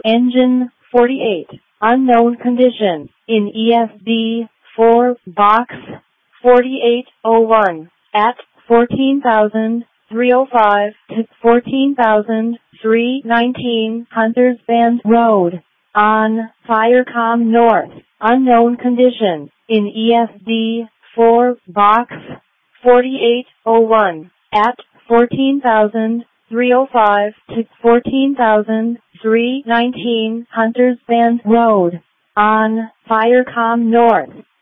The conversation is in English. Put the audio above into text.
Engine 48, unknown condition, in ESD 4, box 4801, at 14,305 to 14,319 Hunters Bend Road, on Firecom North, unknown condition, in ESD 4, box 4801, at 14,305 to 14,319 Hunters Bend Road, on Firecom North.